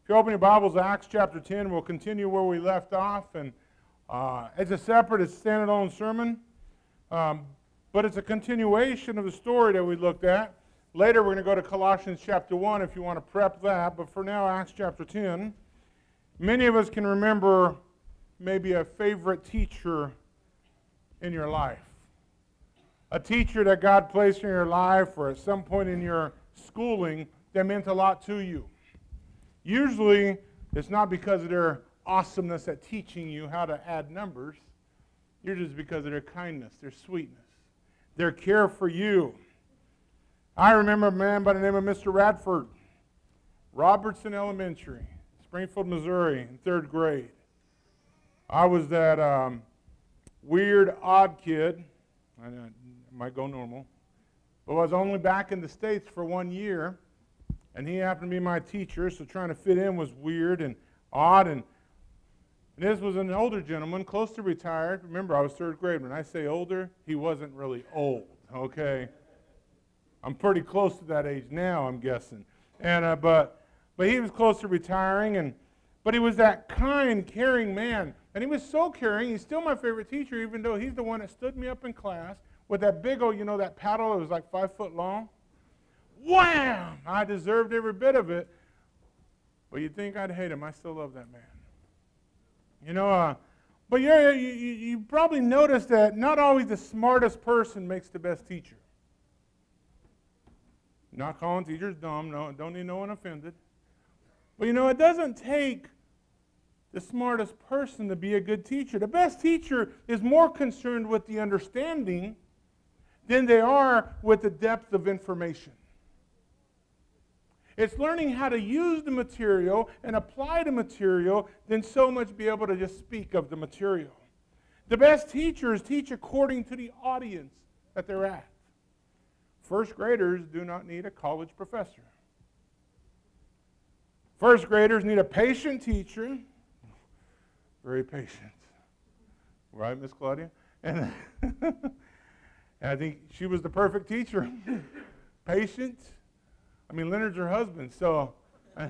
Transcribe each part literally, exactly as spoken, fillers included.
If you open your Bibles, Acts chapter ten, we'll continue where we left off. And uh, it's a separate, it's a standalone sermon. Um, but it's a continuation of the story that we looked at. Later, we're going to go to Colossians chapter one if you want to prep that. But for now, Acts chapter ten. Many of us can remember maybe a favorite teacher in your life. A teacher that God placed in your life or at some point in your schooling that meant a lot to you. Usually, it's not because of their awesomeness at teaching you how to add numbers. Usually it's because of their kindness, their sweetness, their care for you. I remember a man by the name of Mister Radford, Robertson Elementary, Springfield, Missouri, in third grade. I was that um, weird, odd kid. I might go normal. But I was only back in the States for one year. And he happened to be my teacher, so trying to fit in was weird and odd. And, and this was an older gentleman, close to retired. Remember, I was third grade. When I say older, he wasn't really old, okay? I'm pretty close to that age now, I'm guessing. And uh, but but he was close to retiring, and but he was that kind, caring man. And he was so caring. He's still my favorite teacher, even though he's the one that stood me up in class with that big old, you know, that paddle that was like five foot long. Wham! I deserved every bit of it. But you'd think I'd hate him. I still love that man. You know, uh, but yeah, you, you, you probably noticed that not always the smartest person makes the best teacher. Not calling teachers dumb. No, don't need no one offended. But you know, it doesn't take the smartest person to be a good teacher. The best teacher is more concerned with the understanding than they are with the depth of information. It's learning how to use the material and apply the material than so much be able to just speak of the material. The best teachers teach according to the audience that they're at. First graders do not need a college professor. First graders need a patient teacher. Very patient. Right, Miss Claudia? And, and I think she was the perfect teacher. Patient. I mean, Leonard's her husband, so. Uh,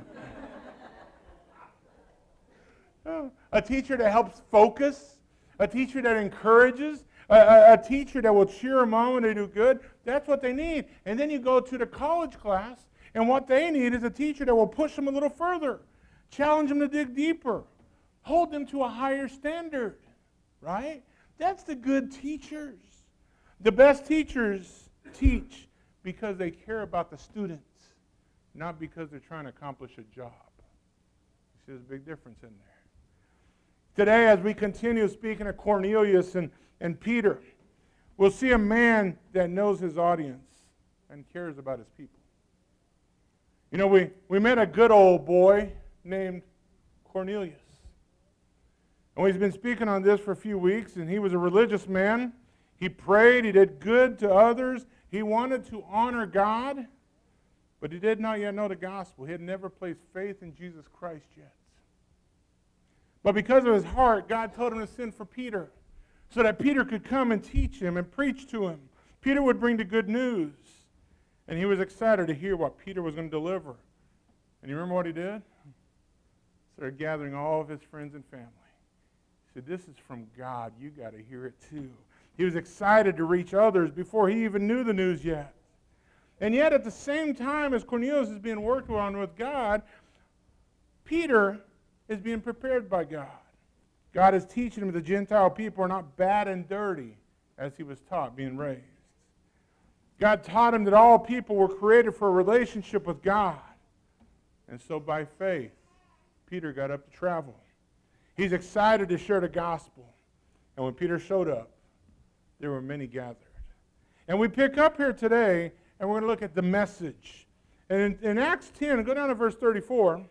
a teacher that helps focus, a teacher that encourages, a, a, a teacher that will cheer them on when they do good. That's what they need. And then you go to the college class, and what they need is a teacher that will push them a little further, challenge them to dig deeper, hold them to a higher standard, right? That's the good teachers. The best teachers teach because they care about the students, not because they're trying to accomplish a job. You see, there's a big difference in there. Today, as we continue speaking of Cornelius and, and Peter, we'll see a man that knows his audience and cares about his people. You know, we, we met a good old boy named Cornelius. And we've been speaking on this for a few weeks, and he was a religious man. He prayed, he did good to others. He wanted to honor God. But he did not yet know the gospel. He had never placed faith in Jesus Christ yet. But because of his heart, God told him to send for Peter so that Peter could come and teach him and preach to him. Peter would bring the good news. And he was excited to hear what Peter was going to deliver. And you remember what he did? He started gathering all of his friends and family. He said, this is from God. You got to hear it too. He was excited to reach others before he even knew the news yet. And yet, at the same time as Cornelius is being worked on with God, Peter is being prepared by God. God is teaching him that the Gentile people are not bad and dirty, as he was taught, being raised. God taught him that all people were created for a relationship with God. And so by faith, Peter got up to travel. He's excited to share the gospel. And when Peter showed up, there were many gathered. And we pick up here today, and we're going to look at the message. And in, in Acts ten, go down to verse thirty-four.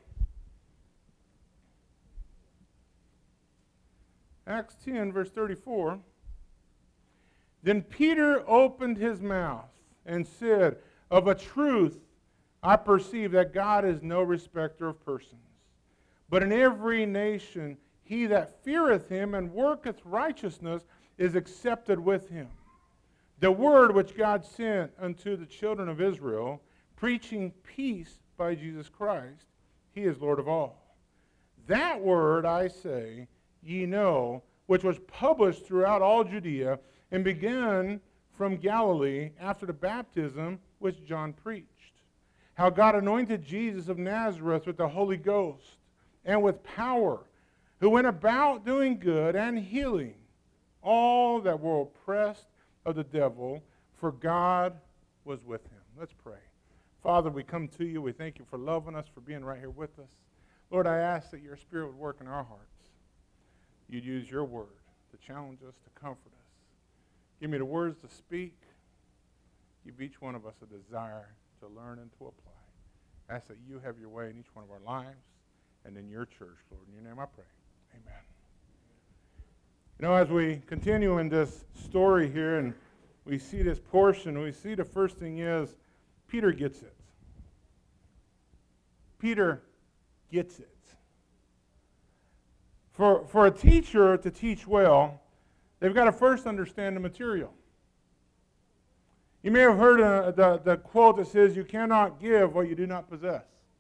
Acts ten, verse thirty-four. Then Peter opened his mouth and said, of a truth, I perceive that God is no respecter of persons. But in every nation, he that feareth him and worketh righteousness is accepted with him. The word which God sent unto the children of Israel, preaching peace by Jesus Christ, He is Lord of all. That word, I say, ye know, which was published throughout all Judea, and began from Galilee after the baptism which John preached. How God anointed Jesus of Nazareth with the Holy Ghost and with power, who went about doing good and healing all that were oppressed of the devil, for God was with him. Let's pray. Father, we come to you. We thank you for loving us, for being right here with us. Lord, I ask that your Spirit would work in our hearts. You'd use your word to challenge us, to comfort us. Give me the words to speak. Give each one of us a desire to learn and to apply. I ask that you have your way in each one of our lives and in your church, Lord. In your name I pray. Amen. You know, as we continue in this story here and we see this portion, we see the first thing is Peter gets it. Peter gets it. For, for a teacher to teach well, they've got to first understand the material. You may have heard uh, the, the quote that says, you cannot give what you do not possess.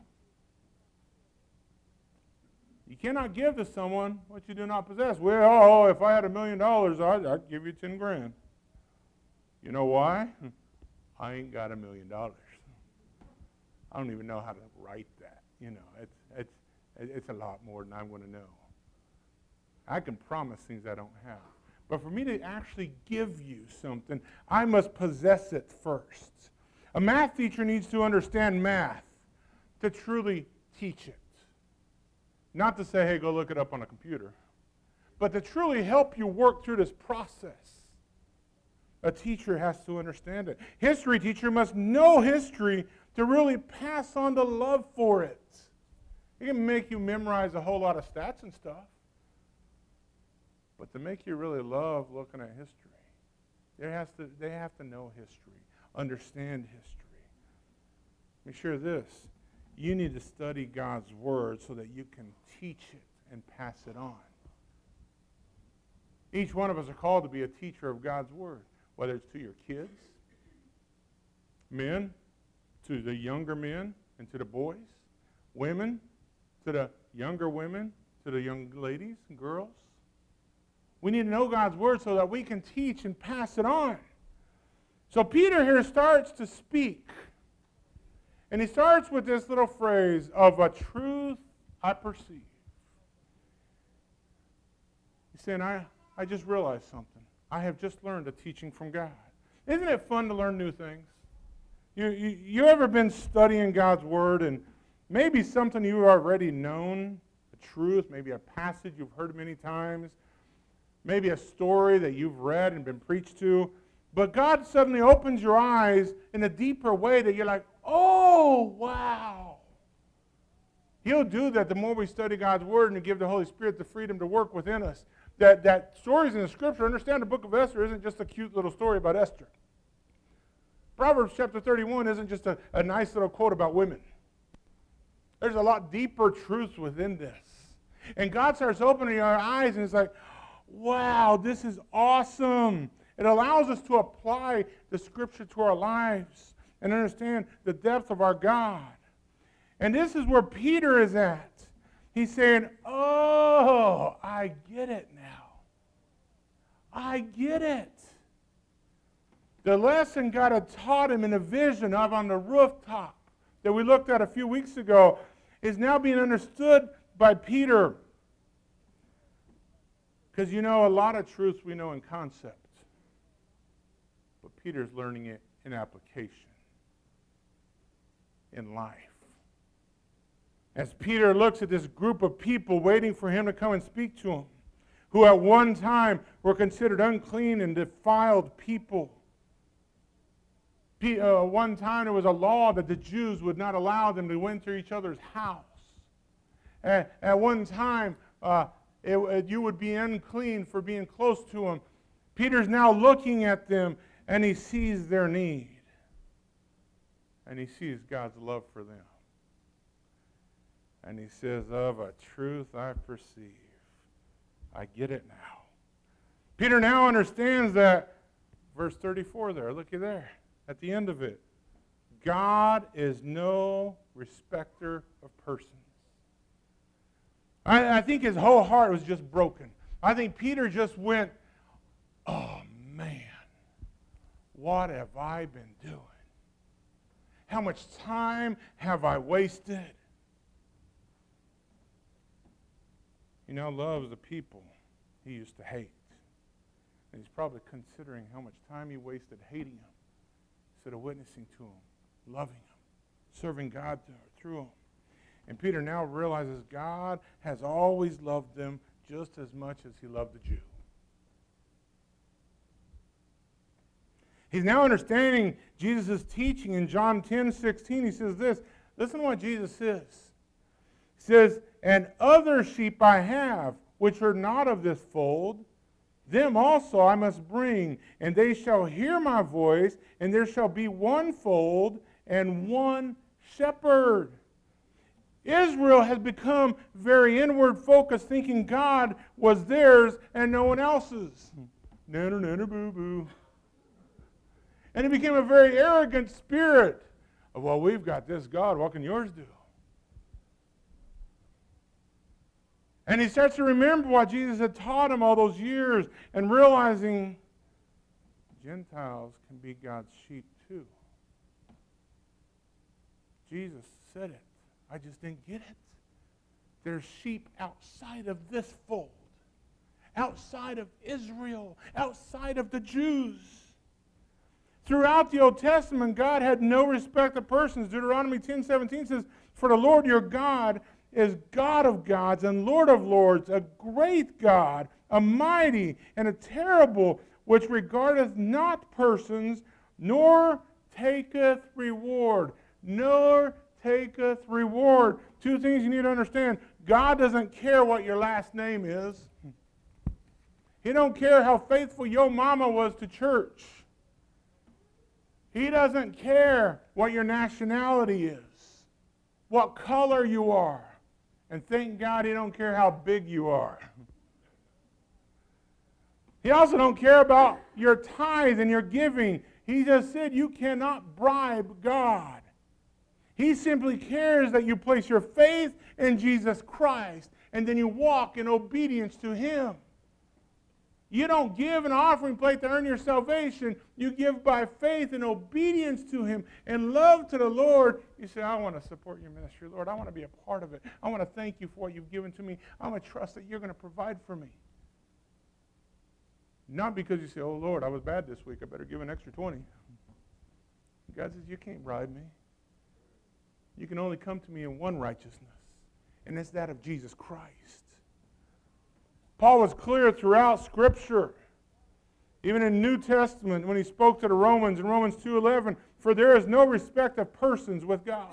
You cannot give to someone what you do not possess. Well, oh, if I had a million dollars, I'd, I'd give you ten grand. You know why? I ain't got a million dollars. I don't even know how to write that. You know, it's, it's, it's a lot more than I'm going to know. I can promise things I don't have. But for me to actually give you something, I must possess it first. A math teacher needs to understand math to truly teach it. Not to say, hey, go look it up on a computer, but to truly help you work through this process. A teacher has to understand it. History teacher must know history to really pass on the love for it. It can make you memorize a whole lot of stats and stuff. But to make you really love looking at history, they, has to, they have to know history, understand history. Make sure this, you need to study God's Word so that you can teach it and pass it on. Each one of us are called to be a teacher of God's Word, whether it's to your kids, men, to the younger men and to the boys, women, to the younger women, to the young ladies and girls. We need to know God's Word so that we can teach and pass it on. So Peter here starts to speak. And he starts with this little phrase, of a truth I perceive. He's saying, I, I just realized something. I have just learned a teaching from God. Isn't it fun to learn new things? You, you, you ever been studying God's Word and maybe something you've already known, a truth, maybe a passage you've heard many times, maybe a story that you've read and been preached to, but God suddenly opens your eyes in a deeper way that you're like, oh, wow. He'll do that the more we study God's Word and give the Holy Spirit the freedom to work within us. That, that stories in the Scripture, understand the book of Esther isn't just a cute little story about Esther. Proverbs chapter thirty-one isn't just a, a nice little quote about women. There's a lot deeper truths within this. And God starts opening our eyes and it's like, wow, this is awesome. It allows us to apply the Scripture to our lives and understand the depth of our God. And this is where Peter is at. He's saying, oh, I get it now. I get it. The lesson God had taught him in a vision of on the rooftop that we looked at a few weeks ago is now being understood by Peter. Because you know, a lot of truths we know in concept. But Peter's learning it in application, in life. As Peter looks at this group of people waiting for him to come and speak to him, who at one time were considered unclean and defiled people. Uh, one time there was a law that the Jews would not allow them to enter each other's house. At, at one time, uh, it, it, you would be unclean for being close to them. Peter's now looking at them, and he sees their need. And he sees God's love for them. And he says, of a truth I perceive. I get it now. Peter now understands that, verse thirty-four there, looky there, at the end of it. God is no respecter of persons. I, I think his whole heart was just broken. I think Peter just went, oh man, what have I been doing? How much time have I wasted? He now loves the people he used to hate. And he's probably considering how much time he wasted hating them instead of witnessing to them, loving them, serving God through them. And Peter now realizes God has always loved them just as much as he loved the Jew. He's now understanding Jesus' teaching in John ten sixteen. He says this. Listen to what Jesus says. He says, and other sheep I have, which are not of this fold, them also I must bring, and they shall hear my voice, and there shall be one fold and one shepherd. Israel has become very inward focused, thinking God was theirs and no one else's. Nanner, nanner, boo, boo. And it became a very arrogant spirit of, well, we've got this God, what can yours do? And he starts to remember what Jesus had taught him all those years and realizing Gentiles can be God's sheep too. Jesus said it. I just didn't get it. There's sheep outside of this fold, outside of Israel, outside of the Jews. Throughout the Old Testament, God had no respect of persons. Deuteronomy ten seventeen says, for the Lord your God is God of gods and Lord of lords, a great God, a mighty and a terrible, which regardeth not persons, nor taketh reward. Nor taketh reward. Two things you need to understand. God doesn't care what your last name is. He don't care how faithful your mama was to church. He doesn't care what your nationality is, what color you are. And thank God he don't care how big you are. He also don't care about your tithe and your giving. He just said you cannot bribe God. He simply cares that you place your faith in Jesus Christ and then you walk in obedience to him. You don't give an offering plate to earn your salvation. You give by faith and obedience to him and love to the Lord. You say, I want to support your ministry, Lord. I want to be a part of it. I want to thank you for what you've given to me. I'm going to trust that you're going to provide for me. Not because you say, oh, Lord, I was bad this week. I better give an extra twenty. God says, you can't bribe me. You can only come to me in one righteousness, and it's that of Jesus Christ. Paul was clear throughout Scripture, even in the New Testament, when he spoke to the Romans in Romans two eleven, for there is no respect of persons with God.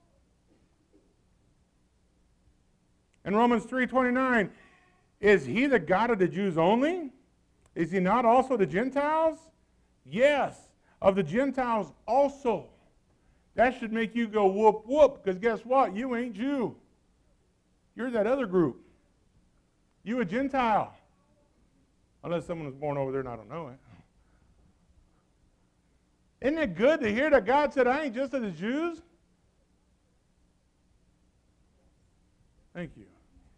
In Romans three twenty-nine, is he the God of the Jews only? Is he not also the Gentiles? Yes, of the Gentiles also. That should make you go whoop, whoop, because guess what? You ain't Jew. You're that other group. You a Gentile. Unless someone was born over there and I don't know it. Isn't it good to hear that God said, I ain't just of the Jews? Thank you.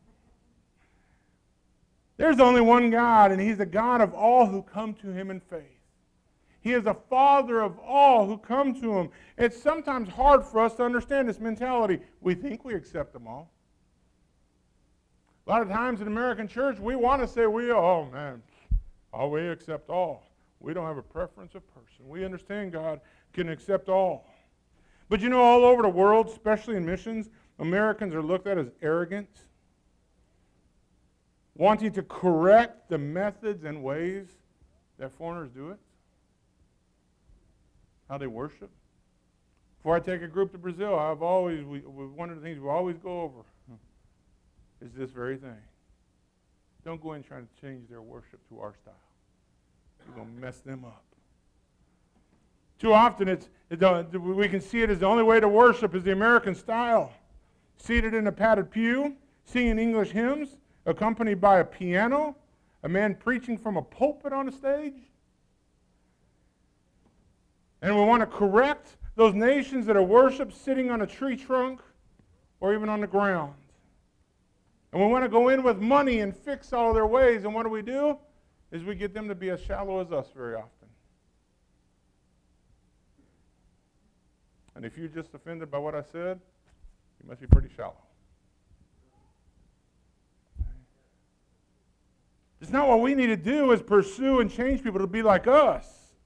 There's only one God, and he's the God of all who come to him in faith. He is a father of all who come to him. It's sometimes hard for us to understand this mentality. We think we accept them all. A lot of times in American church, we want to say, we, oh man, oh, we accept all. We don't have a preference of person. We understand God can accept all. But you know, all over the world, especially in missions, Americans are looked at as arrogant, wanting to correct the methods and ways that foreigners do it, how they worship. Before I take a group to Brazil, I've always, we, one of the things we always go over is this very thing. Don't go in trying to change their worship to our style. You're going to mess them up. Too often, it's, it, we can see it as the only way to worship is the American style. Seated in a padded pew, singing English hymns, accompanied by a piano, a man preaching from a pulpit on a stage. And we want to correct those nations that are worshiped sitting on a tree trunk or even on the ground. And we want to go in with money and fix all of their ways. And what do we do? Is we get them to be as shallow as us very often. And if you're just offended by what I said, you must be pretty shallow. It's not what we need to do is pursue and change people to be like us.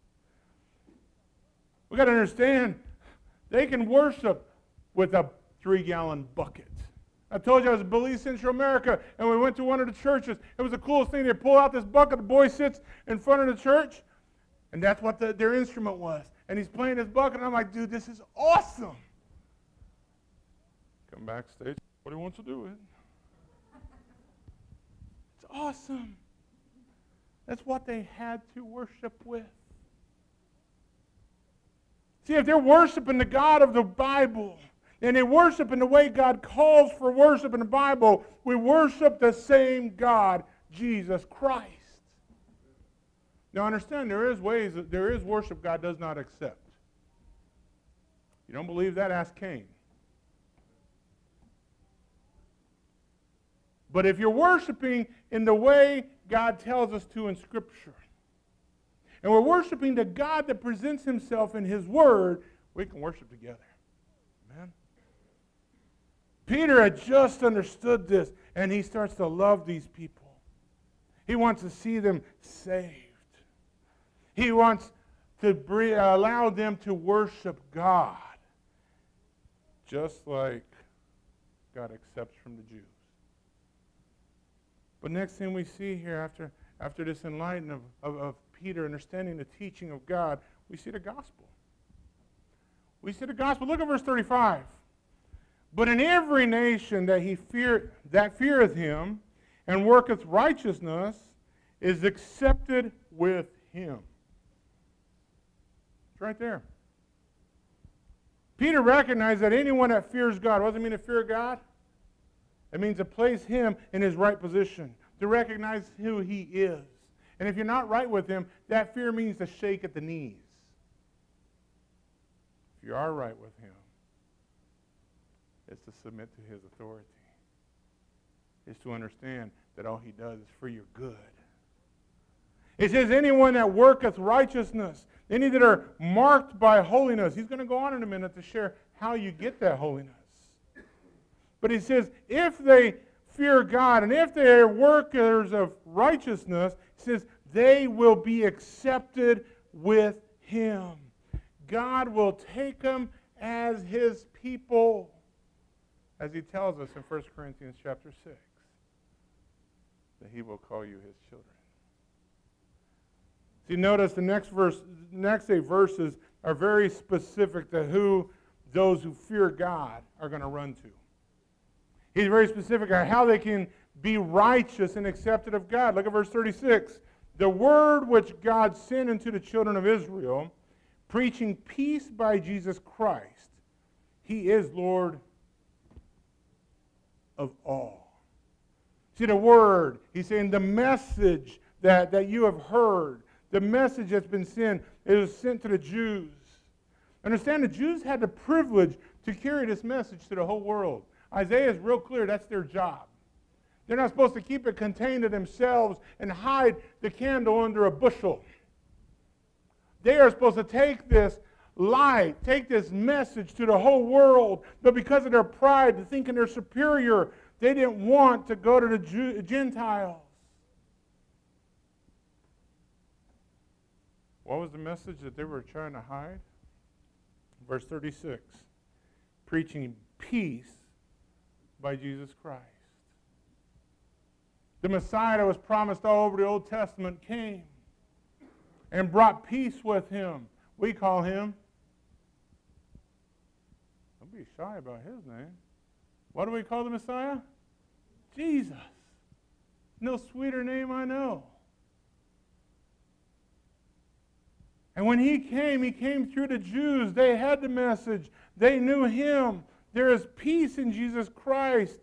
We've got to understand, they can worship with a three-gallon bucket. I told you I was in Belize, Central America, and we went to one of the churches. It was the coolest thing. They pull out this bucket. The boy sits in front of the church, and that's what the, their instrument was. And he's playing this bucket, and I'm like, dude, this is awesome. Come backstage. What he wants to do it. It's awesome. That's what they had to worship with. See, if they're worshiping the God of the Bible, and they worship in the way God calls for worship in the Bible, we worship the same God, Jesus Christ. Now understand, there is ways, there is worship God does not accept. You don't believe that? Ask Cain. But if you're worshiping in the way God tells us to in Scripture, and we're worshiping the God that presents himself in his word, we can worship together. Amen? Peter had just understood this, and he starts to love these people. He wants to see them saved. He wants to bring, allow them to worship God, just like God accepts from the Jews. But next thing we see here, after, after this enlightenment of, of, of Peter understanding the teaching of God, we see the gospel. We see the gospel. Look at verse thirty-five. But in every nation that he fear that feareth him and worketh righteousness is accepted with him. It's right there. Peter recognized that anyone that fears God, what does it mean to fear God? It means to place him in his right position, to recognize who he is. And if you're not right with him, that fear means to shake at the knees. If you are right with him, it's to submit to his authority. It's to understand that all he does is for your good. It says, anyone that worketh righteousness, any that are marked by holiness. He's going to go on in a minute to share how you get that holiness. But he says, if they fear God, and if they are workers of righteousness, he says, they will be accepted with him. God will take them as his people, as he tells us in First Corinthians chapter six, that he will call you his children. See, notice the next verse, next eight verses are very specific to who those who fear God are going to run to. He's very specific on how they can be righteous and accepted of God. Look at verse thirty-six. The word which God sent unto the children of Israel, preaching peace by Jesus Christ. He is Lord of all. See, the word, he's saying the message that, that you have heard, the message that's been sent, it was sent to the Jews. Understand, the Jews had the privilege to carry this message to the whole world. Isaiah is real clear, that's their job. They're not supposed to keep it contained to themselves and hide the candle under a bushel. They are supposed to take this light, take this message to the whole world, but because of their pride, thinking they're superior, they didn't want to go to the Jew- Gentiles. What was the message that they were trying to hide? Verse thirty-six, preaching peace by Jesus Christ. The Messiah that was promised all over the Old Testament came and brought peace with him. We call him, don't be shy about his name. What do we call the Messiah? Jesus. No sweeter name I know. And when he came, he came through the Jews. They had the message. They knew him. There is peace in Jesus Christ.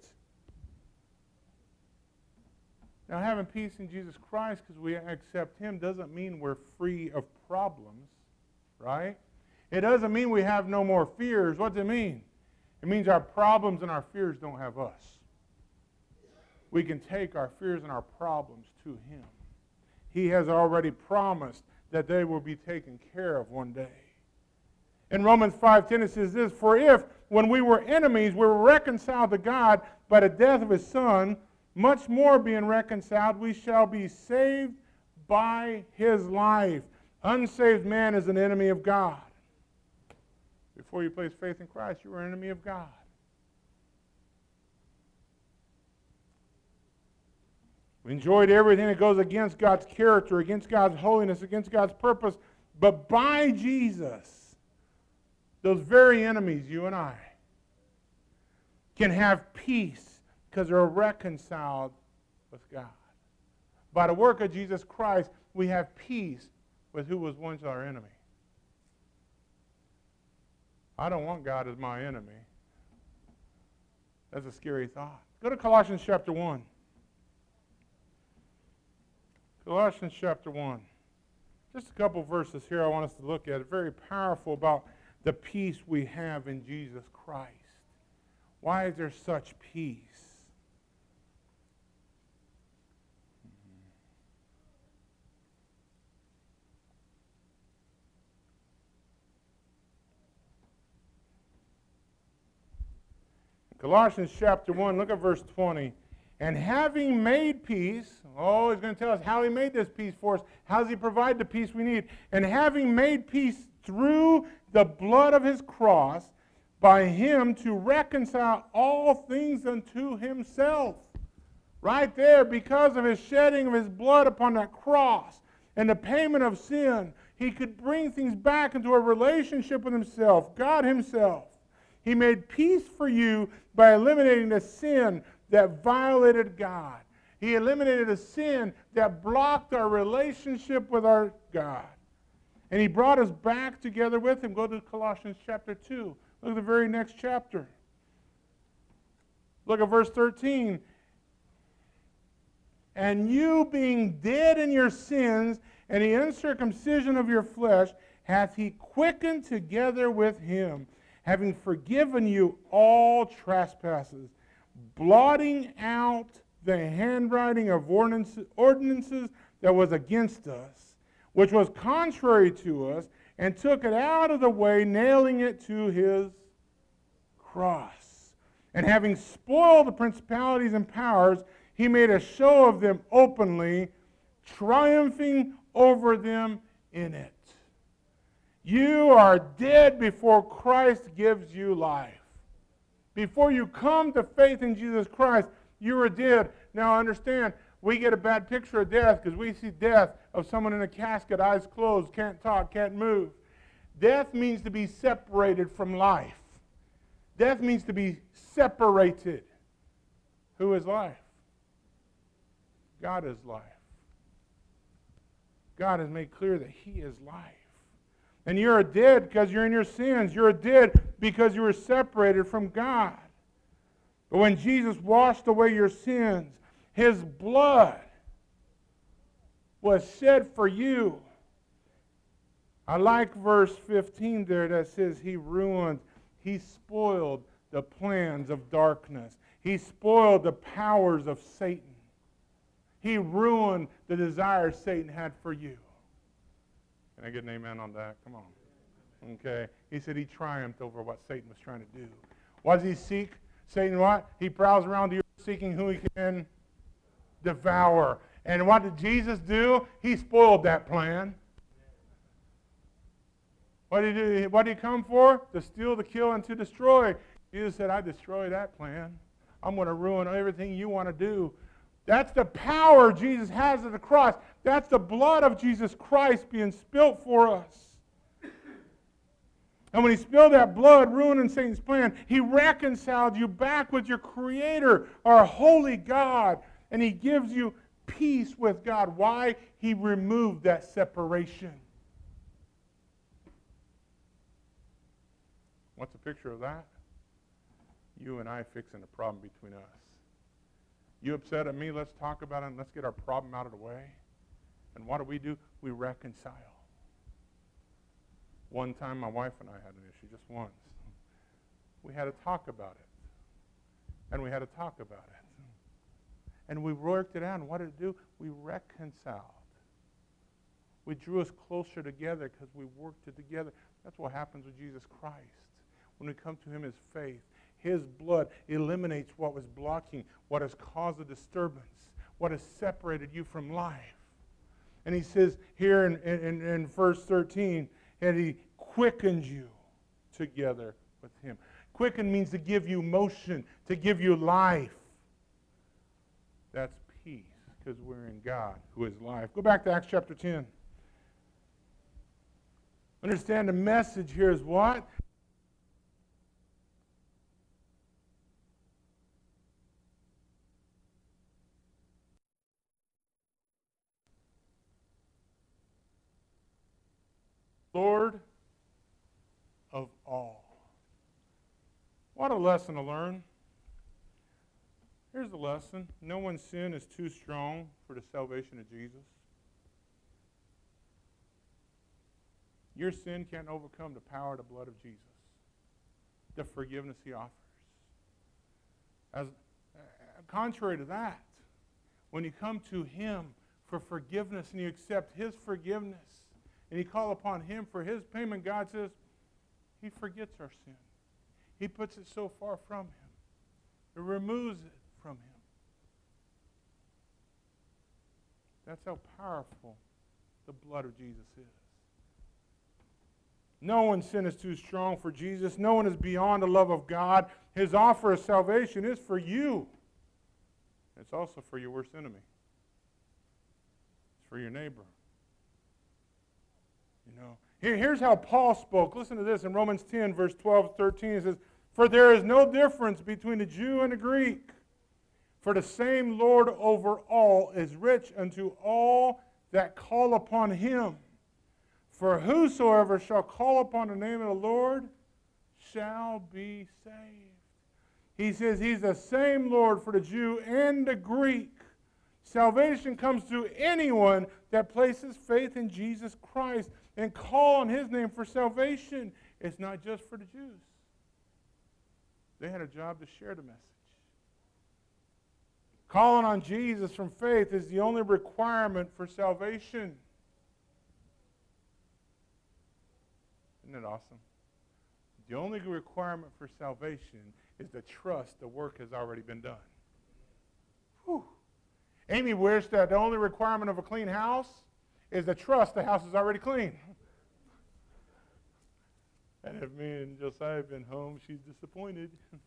Now, having peace in Jesus Christ because we accept him doesn't mean we're free of problems, right? It doesn't mean we have no more fears. What does it mean? It means our problems and our fears don't have us. we can take our fears and our problems to Him. He has already promised that they will be taken care of one day. In Romans five ten it says this, "For if, when we were enemies, we were reconciled to God by the death of His Son, much more being reconciled, we shall be saved by His life." Unsaved man is an enemy of God. Before you placed faith in Christ, you were an enemy of God. We enjoyed everything that goes against God's character, against God's holiness, against God's purpose. But by Jesus, those very enemies, you and I, can have peace because they're reconciled with God. By the work of Jesus Christ, we have peace with who was once our enemy. I don't want God as my enemy. That's a scary thought. Go to Colossians chapter one. Colossians chapter one. Just a couple verses here I want us to look at. Very powerful about the peace we have in Jesus Christ. Why is there such peace? Colossians chapter one, look at verse twenty. And having made peace, oh, he's going to tell us how he made this peace for us. How does he provide the peace we need? And having made peace through the blood of his cross, by him to reconcile all things unto himself. Right there, because of his shedding of his blood upon that cross and the payment of sin, he could bring things back into a relationship with himself, God himself. He made peace for you by eliminating the sin that violated God. He eliminated a sin that blocked our relationship with our God. And he brought us back together with him. Go to Colossians chapter two. Look at the very next chapter. Look at verse thirteen. And you being dead in your sins and the uncircumcision of your flesh, hath he quickened together with him, having forgiven you all trespasses, blotting out the handwriting of ordinances that was against us, which was contrary to us, and took it out of the way, nailing it to his cross. And having spoiled the principalities and powers, he made a show of them openly, triumphing over them in it. You are dead before Christ gives you life. Before you come to faith in Jesus Christ, you are dead. Now understand, we get a bad picture of death because we see death of someone in a casket, eyes closed, can't talk, can't move. Death means to be separated from life. Death means to be separated. Who is life? God is life. God has made clear that he is life. And you're dead because you're in your sins. You're dead because you were separated from God. But when Jesus washed away your sins, his blood was shed for you. I like verse fifteen there that says he ruined, he spoiled the plans of darkness. He spoiled the powers of Satan. He ruined the desires Satan had for you. Can I get an amen on that? Come on. Okay. He said he triumphed over what Satan was trying to do. What does he seek? Satan what? He prowls around the earth seeking who he can devour. And what did Jesus do? He spoiled that plan. What did he do? What did he come for? To steal, to kill, and to destroy. Jesus said, I destroy that plan. I'm going to ruin everything you want to do. That's the power Jesus has at the cross. That's the blood of Jesus Christ being spilt for us. And when he spilled that blood, ruining Satan's plan, he reconciled you back with your Creator, our holy God. And he gives you peace with God. Why? He removed that separation. What's a picture of that? You and I fixing a problem between us. You upset at me, let's talk about it and let's get our problem out of the way. And what do we do? We reconcile. One time my wife and I had an issue, just once. We had to talk about it. And we had to talk about it. And we worked it out. And what did it do? We reconciled. We drew us closer together because we worked it together. That's what happens with Jesus Christ. When we come to him as faith, his blood eliminates what was blocking, what has caused a disturbance, what has separated you from life. And he says here in, in, in verse thirteen, and he quickens you together with him. Quicken means to give you motion, to give you life. That's peace, because we're in God, who is life. Go back to Acts chapter ten. Understand the message here is what? Lord of all. What a lesson to learn. Here's the lesson. No one's sin is too strong for the salvation of Jesus. Your sin can't overcome the power of the blood of Jesus, the forgiveness he offers. As uh, contrary to that, when you come to him for forgiveness and you accept his forgiveness and you call upon him for his payment, God says he forgets our sin. He puts it so far from him. He removes it from him. That's how powerful the blood of Jesus is. No one's sin is too strong for Jesus. No one is beyond the love of God. His offer of salvation is for you. It's also for your worst enemy. It's for your neighbor. You know, here, here's how Paul spoke. Listen to this in Romans ten, verse twelve, thirteen. It says, "For there is no difference between the Jew and the Greek. For the same Lord over all is rich unto all that call upon him. For whosoever shall call upon the name of the Lord shall be saved." He says he's the same Lord for the Jew and the Greek. Salvation comes to anyone that places faith in Jesus Christ and call on his name for salvation. It's not just for the Jews. They had a job to share the message. Calling on Jesus from faith is the only requirement for salvation. Isn't it awesome? The only requirement for salvation is to trust the work has already been done. Whew. Amy wished that the only requirement of a clean house is to trust the house is already clean. And if me and Josiah have been home, she's disappointed.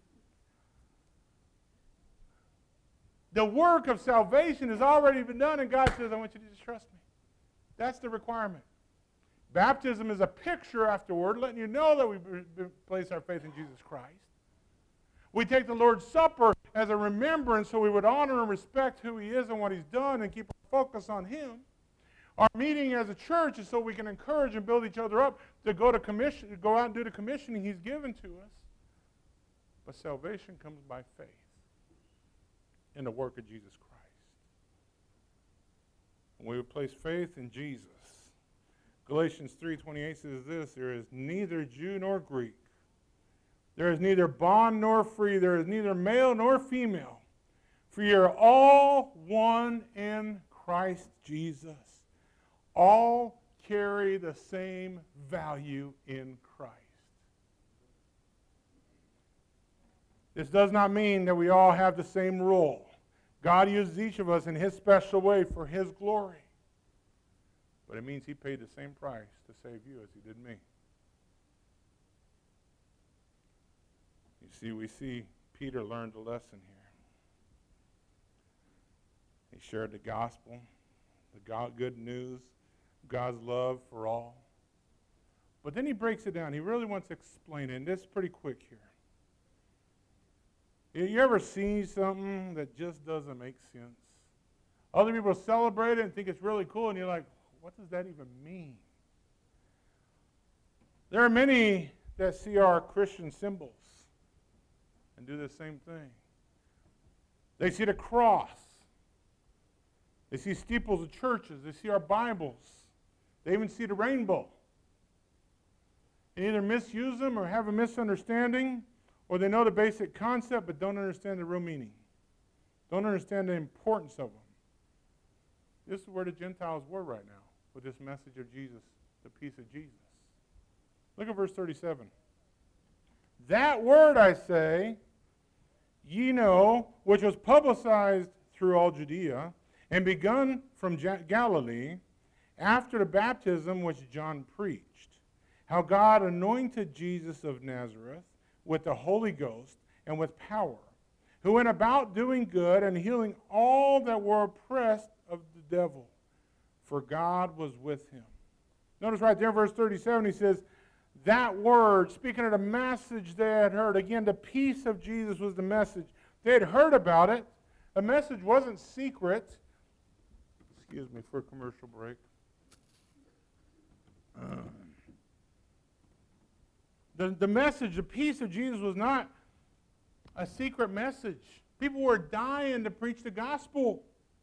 The work of salvation has already been done, and God says, I want you to just trust me. That's the requirement. Baptism is a picture afterward, letting you know that we place our faith in Jesus Christ. We take the Lord's Supper as a remembrance so we would honor and respect who he is and what he's done and keep our focus on him. Our meeting as a church is so we can encourage and build each other up to go to commission, to go out and do the commissioning he's given to us. But salvation comes by faith in the work of Jesus Christ. When we would place faith in Jesus, Galatians three twenty-eight says this, there is neither Jew nor Greek. There is neither bond nor free. There is neither male nor female. For you are all one in Christ Jesus. All carry the same value in Christ. This does not mean that we all have the same role. God uses each of us in his special way for his glory. But it means he paid the same price to save you as he did me. You see, we see Peter learned a lesson here. He shared the gospel, the God, good news, God's love for all. But then he breaks it down. He really wants to explain it, and this is pretty quick here. You ever seen something that just doesn't make sense? Other people celebrate it and think it's really cool, and you're like, what does that even mean? There are many that see our Christian symbols and do the same thing. They see the cross. They see steeples of churches. They see our Bibles. They even see the rainbow. They either misuse them or have a misunderstanding, or they know the basic concept but don't understand the real meaning. don't understand the importance of them. This is where the Gentiles were right now with this message of Jesus, the peace of Jesus. Look at verse thirty-seven. That word, I say, ye know, which was publicized through all Judea, and begun from Galilee, after the baptism which John preached, how God anointed Jesus of Nazareth with the Holy Ghost and with power, who went about doing good and healing all that were oppressed of the devil, for God was with him. Notice right there in verse thirty-seven, he says, that word, speaking of the message they had heard, again, the peace of Jesus was the message. They had heard about it. The message wasn't secret. Excuse me for a commercial break. Uh, the, the message, the peace of Jesus was not a secret message. People were dying to preach the gospel.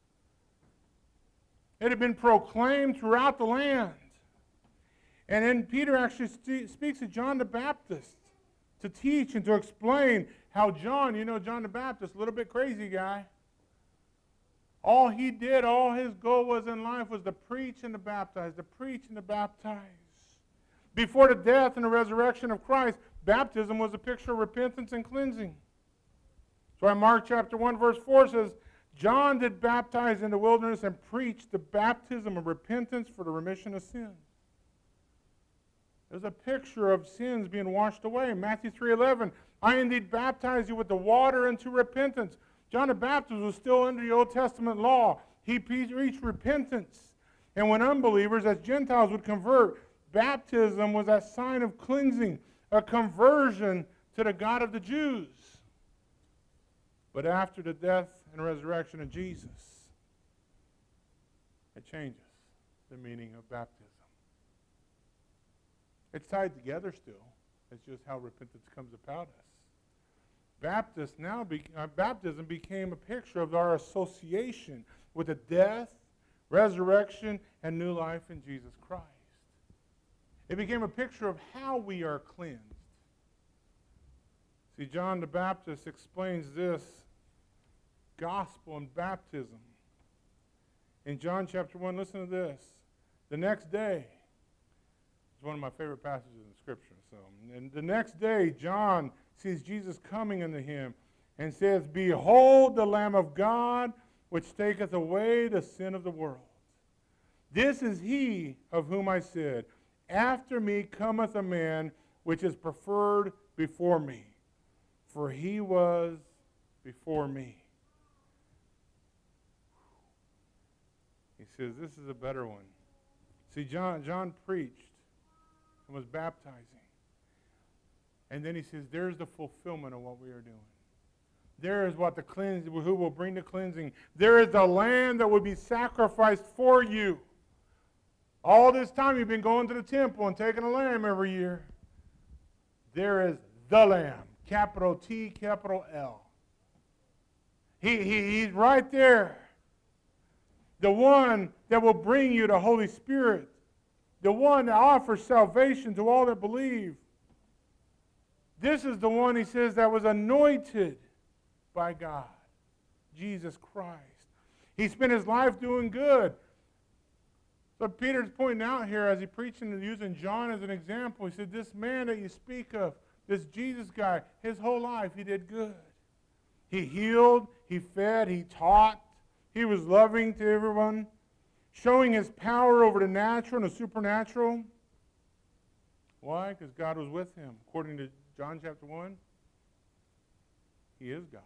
It had been proclaimed throughout the land. And then Peter actually st- speaks to John the Baptist to teach and to explain how John, you know, John the Baptist, a little bit crazy guy. All he did, all his goal was in life was to preach and to baptize, to preach and to baptize. Before the death and the resurrection of Christ, baptism was a picture of repentance and cleansing. So in Mark chapter one, verse four says, John did baptize in the wilderness and preached the baptism of repentance for the remission of sins. There's a picture of sins being washed away. Matthew three eleven, I indeed baptize you with the water unto repentance. John the Baptist was still under the Old Testament law. He preached repentance. And when unbelievers, as Gentiles, would convert, baptism was that sign of cleansing, a conversion to the God of the Jews. But after the death and resurrection of Jesus, it changes the meaning of baptism. It's tied together still. It's just how repentance comes about us. Baptist now be, uh, baptism became a picture of our association with the death, resurrection, and new life in Jesus Christ. It became a picture of how we are cleansed. See, John the Baptist explains this gospel and baptism. In John chapter one, listen to this. The next day, it's one of my favorite passages in Scripture. So, and the next day, John sees Jesus coming unto him and says, Behold the Lamb of God, which taketh away the sin of the world. This is he of whom I said, After me cometh a man which is preferred before me, for he was before me. He says, this is a better one. See, John, John preached and was baptizing. And then he says, there's the fulfillment of what we are doing. There is what the cleanse, who will bring the cleansing. There is the lamb that will be sacrificed for you. All this time you've been going to the temple and taking a lamb every year. There is the lamb, capital T, capital L. He, he, he's right there. The one that will bring you the Holy Spirit. The one that offers salvation to all that believe. This is the one, he says, that was anointed by God, Jesus Christ. He spent his life doing good. So Peter's pointing out here as he preaching and using John as an example, he said, this man that you speak of, this Jesus guy, his whole life he did good. He healed, he fed, he taught, he was loving to everyone, showing his power over the natural and the supernatural. Why? Because God was with him. According to John chapter one, he is God.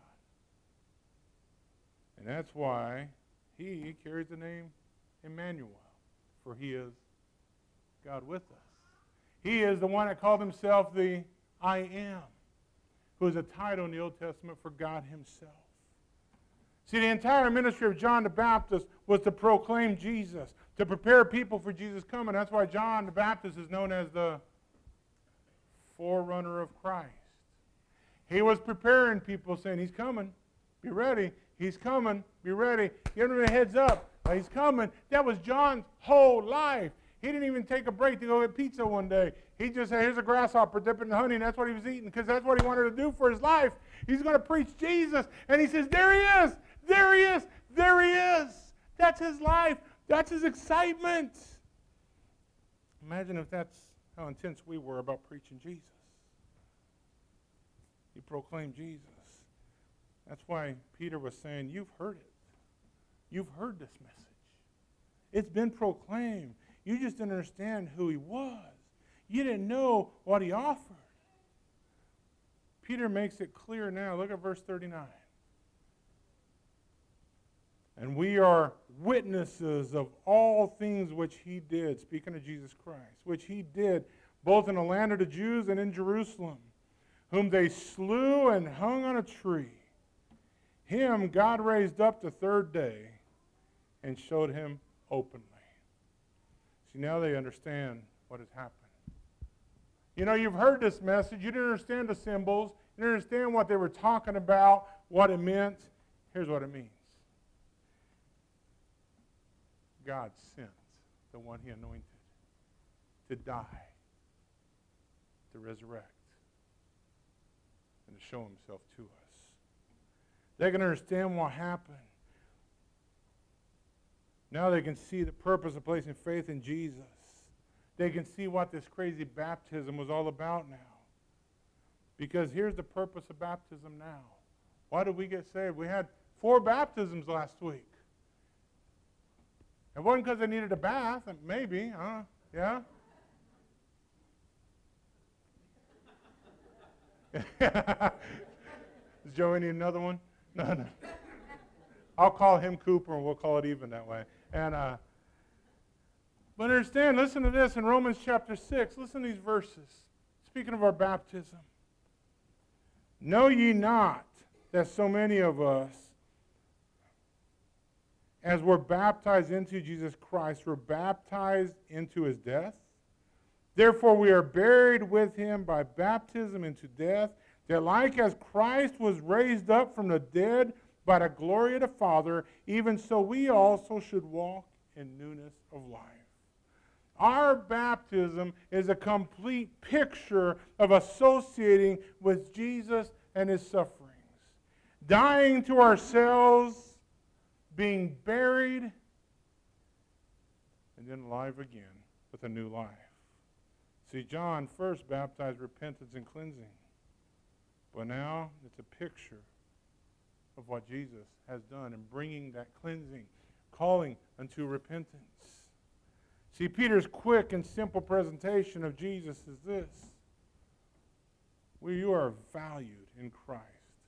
And that's why he carries the name Emmanuel, for he is God with us. He is the one that called himself the I Am, who is a title in the Old Testament for God himself. See, the entire ministry of John the Baptist was to proclaim Jesus, to prepare people for Jesus' coming. That's why John the Baptist is known as the forerunner of Christ. He was preparing people, saying, he's coming, be ready. He's coming, be ready. Give him a heads up. He's coming. That was John's whole life. He didn't even take a break to go get pizza one day. He just said, here's a grasshopper dipped in honey, and that's what he was eating because that's what he wanted to do for his life. He's going to preach Jesus. And he says, there he is. There he is. There he is. That's his life. That's his excitement. Imagine if that's how intense we were about preaching Jesus. You proclaim Jesus. That's why Peter was saying, you've heard it. You've heard this message. It's been proclaimed. You just didn't understand who he was. You didn't know what he offered. Peter makes it clear now. Look at verse thirty-nine. And we are witnesses of all things which he did, speaking of Jesus Christ, which he did both in the land of the Jews and in Jerusalem, whom they slew and hung on a tree. Him God raised up the third day and showed him openly. See, now they understand what has happened. You know, you've heard this message. You didn't understand the symbols. You didn't understand what they were talking about, what it meant. Here's what it means. God sent the one he anointed to die, to resurrect, and to show himself to us. They can understand what happened. Now they can see the purpose of placing faith in Jesus. They can see what this crazy baptism was all about now. Because here's the purpose of baptism now. Why did we get saved? We had four baptisms last week. It wasn't because they needed a bath. Maybe, huh? Yeah? Does Joey need another one? No, no. I'll call him Cooper, and we'll call it even that way. And uh, but understand, listen to this in Romans chapter six. Listen to these verses. Speaking of our baptism. Know ye not that so many of us, as were baptized into Jesus Christ, were baptized into his death? Therefore we are buried with him by baptism into death, that like as Christ was raised up from the dead by the glory of the Father, even so we also should walk in newness of life. Our baptism is a complete picture of associating with Jesus and his sufferings. Dying to ourselves, being buried, and then alive again with a new life. See, John first baptized repentance and cleansing. But now it's a picture of what Jesus has done in bringing that cleansing, calling unto repentance. See, Peter's quick and simple presentation of Jesus is this. Well, you are valued in Christ.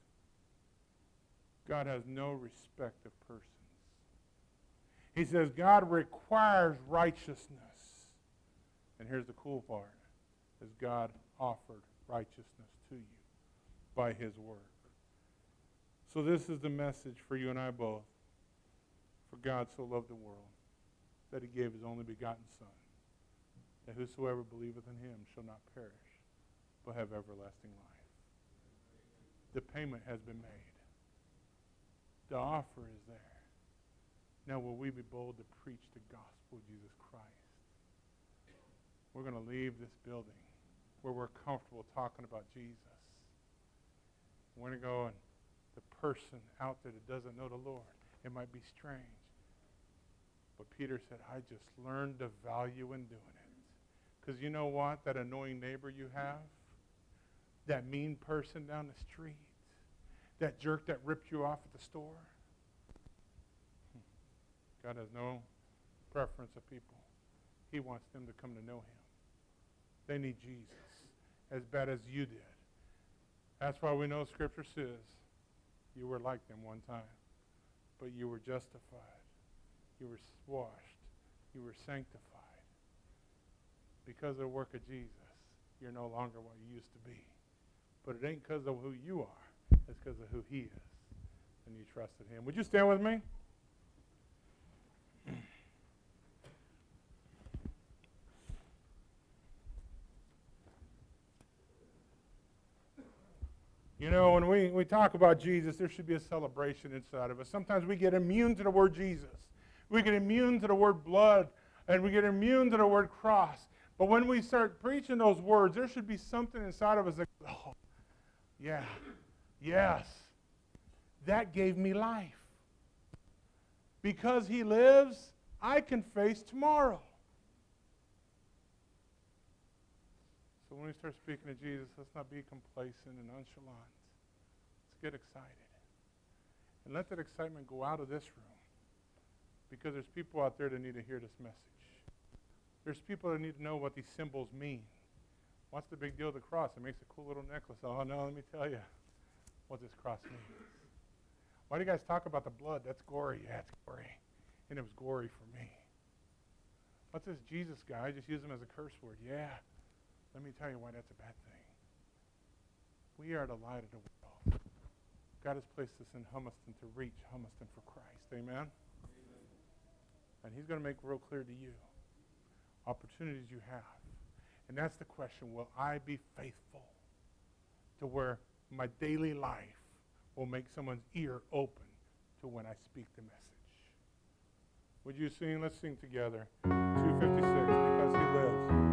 God has no respect of persons. He says God requires righteousness. And here's the cool part, is God offered righteousness to you by his work. So this is the message for you and I both. For God so loved the world that he gave his only begotten Son, that whosoever believeth in him shall not perish, but have everlasting life. The payment has been made. The offer is there. Now will we be bold to preach the gospel of Jesus Christ? We're going to leave this building where we're comfortable talking about Jesus. We're going to go and the person out there that doesn't know the Lord, it might be strange. But Peter said, I just learned the value in doing it. Because you know what? That annoying neighbor you have, that mean person down the street, that jerk that ripped you off at the store, God has no preference of people. He wants them to come to know him. They need Jesus as bad as you did. That's why we know Scripture says you were like them one time, but you were justified. You were washed. You were sanctified. Because of the work of Jesus, you're no longer what you used to be. But it ain't because of who you are. It's because of who he is. And you trusted him. Would you stand with me? You know, when we, we talk about Jesus, there should be a celebration inside of us. Sometimes we get immune to the word Jesus. We get immune to the word blood, and we get immune to the word cross. But when we start preaching those words, there should be something inside of us that, oh, yeah, yes, that gave me life. Because he lives, I can face tomorrow. So when we start speaking of Jesus, let's not be complacent and nonchalant. Let's get excited. And let that excitement go out of this room. Because there's people out there that need to hear this message. There's people that need to know what these symbols mean. What's the big deal of the cross? It makes a cool little necklace. Oh, no, let me tell you what this cross means. Why do you guys talk about the blood? That's gory. Yeah, it's gory. And it was gory for me. What's this Jesus guy? I just use him as a curse word. Yeah. Let me tell you why that's a bad thing. We are the light of the world. God has placed us in Humiston to reach Humiston for Christ. Amen? Amen. And he's going to make real clear to you opportunities you have. And that's the question, will I be faithful to where my daily life will make someone's ear open to when I speak the message? Would you sing? Let's sing together. two fifty-six, Because He Lives.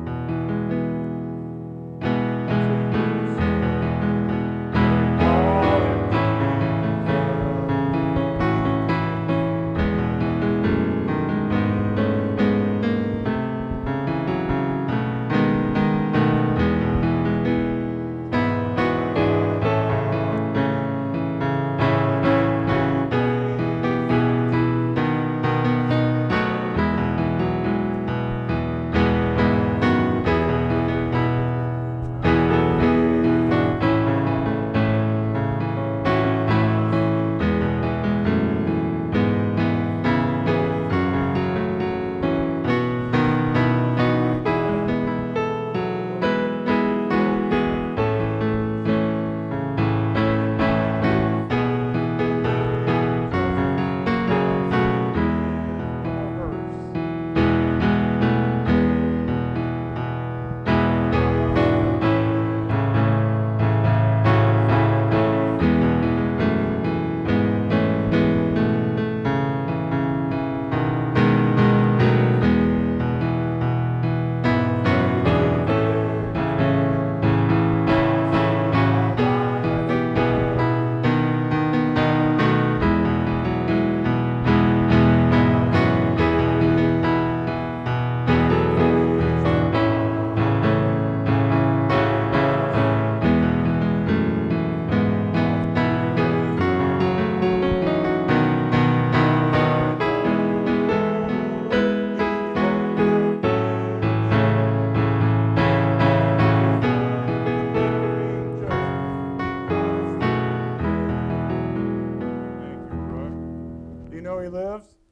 He lives?